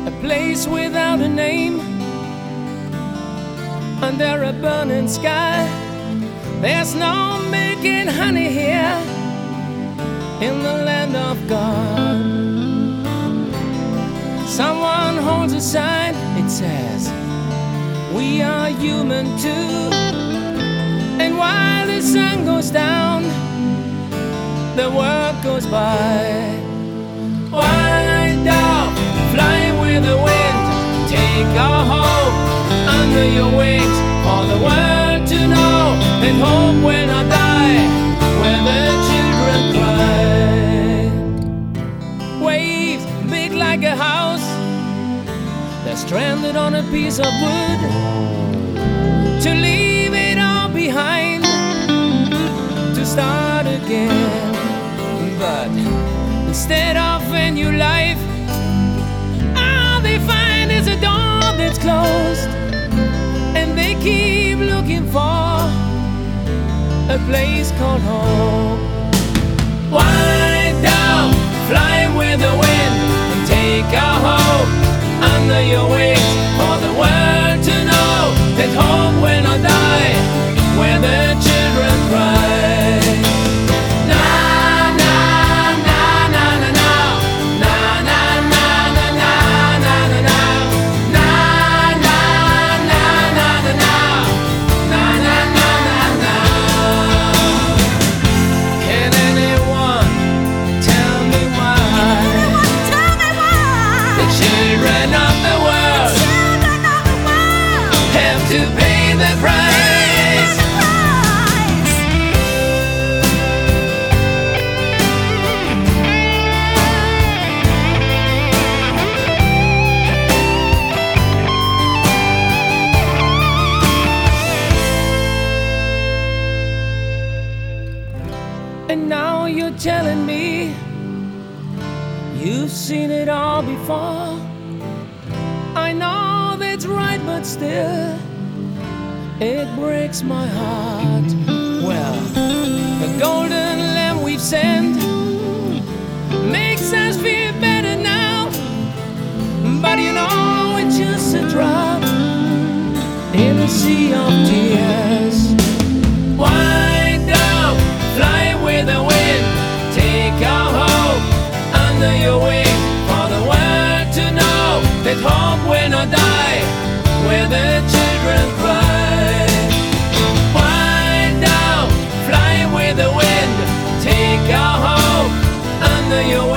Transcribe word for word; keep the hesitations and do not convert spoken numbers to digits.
a place without a name, under a burning sky. There's no milk and honey here in the land of God. Someone holds a sign, it says, we are human too. And while the sun goes down, the world goes by. White dove, fly with the wind, take our hope under your wings, for the world to know that home will not die when the children cry. Waves big like a house, they're stranded on a piece of wood, to leave it all behind, to start again. But instead of a new life, all they find is a door that's closed, and they keep looking for a place called home. White dove, fly with the wind, and take our hope under your wings, for the world to know that home will not die where the children cry. To pay the price. And now you're telling me you've seen it all before. I know that's right, but still it breaks my heart. Well, the golden lamb we've sent makes us feel better now, but you know it's just a drop in a sea of tears. White dove, fly with the wind, take our hope under your wing, for the world to know that hope will not die where the children cry. The wind, take our hope under your